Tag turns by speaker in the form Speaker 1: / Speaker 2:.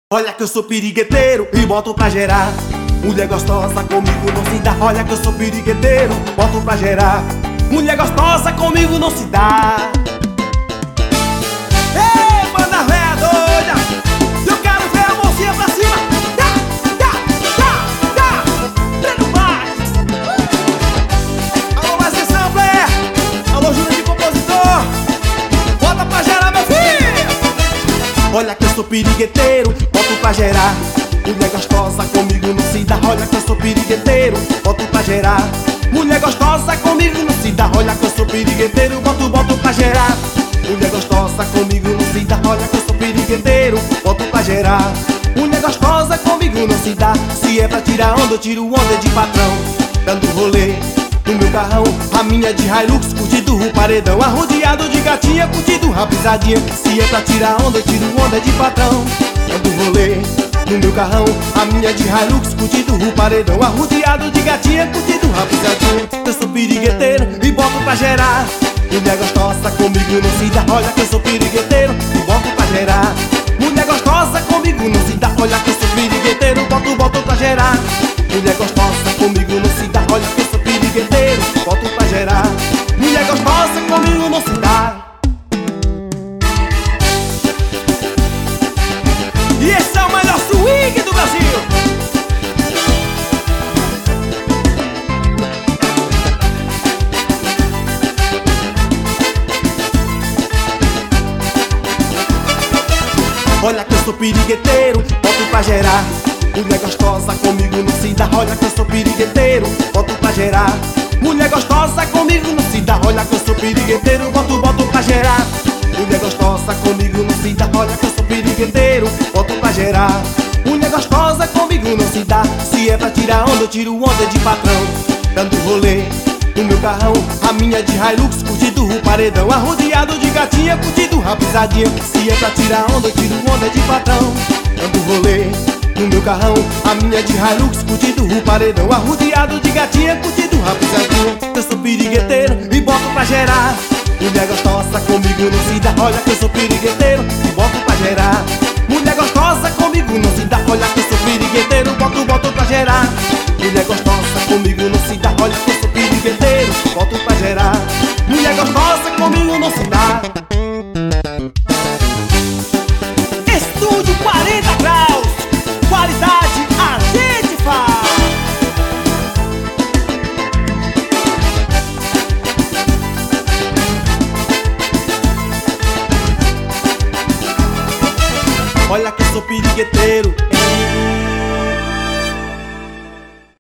Speaker 1: Olha que eu sou pirigueteiro e boto pra gerar. Mulher gostosa comigo não se dá. Olha que eu sou pirigueteiro, boto pra gerar. Mulher gostosa comigo não se dá. Ei, banda véia doida, eu quero ver a mãozinha pra cima. Treino mais. Alô, mais atenção, player. Alô, Júnior de compositor. Bota pra gerar, meu filho. Olha que eu sou pirigueteiro, boto pra gerar. Mulher gostosa comigo não se dá. Olha que eu sou pirigueteiro, boto pra gerar. Mulher gostosa comigo não se dá. Olha que eu sou pirigueteiro, boto pra gerar. Mulher gostosa comigo não se dá. Olha que eu sou pirigueteiro, boto pra gerar. Mulher gostosa comigo não se dá. Se é pra tirar onda, eu tiro onda de patrão. Dando rolê no meu carrão, a minha de Hilux, curtindo o paredão. Arrodeado de gatinha, curtindo a pisadinha. Se é pra tirar onda, eu tiro onda de patrão. Dando rolê no meu carrão, a minha de Hilux, curtindo o paredão. Arrodeado de gatinha, curtindo a pisadinha. Eu sou pirigueteiro e boto pra gerar. Mulher gostosa comigo não se dá. Olha que eu sou pirigueteiro e boto pra gerar. Mulher gostosa comigo não se dá. Olha que eu sou pirigueteiro, boto pra gerar. Mulher gostosa comigo não se dá. Olha que eu sou pirigueteiro, boto pra gerar. Mulher gostosa comigo não se dá. E esse é o melhor swing do Brasil. Olha que eu sou pirigueteiro, boto pra gerar. Mulher gostosa comigo não se dá. Olha que eu sou pirigueteiro, boto pra gerar. Mulher gostosa comigo não se dá. Olha que eu sou pirigueteiro, boto pra gerar. Mulher gostosa comigo não se dá. Olha que eu sou pirigueteiro, boto pra gerar. Mulher gostosa comigo não se dá. Se é pra tirar onda, eu tiro onda de patrão. Dando rolê no meu carrão, a minha de Hilux, curtindo o paredão. Arrodeado de gatinha, curtindo a pisadinha. Se é pra tirar onda, eu tiro onda de patrão. Dando rolê no meu carrão, a minha de Hilux, curtindo o paredão. Arrodeado de gatinha, curtindo a pisadinha. Eu sou pirigueteiro e boto pra gerar. Mulher gostosa comigo não se dá. Olha que eu sou pirigueteiro e boto pra gerar. Mulher gostosa comigo não se dá. Olha que eu sou pirigueteiro, boto pra gerar. Mulher gostosa comigo não se dá. Olha que eu sou pirigueteiro, boto pra gerar. Mulher gostosa comigo não se dá. Estúdio 40 graus, qualidade a gente faz. Olha que eu sou pirigueteiro,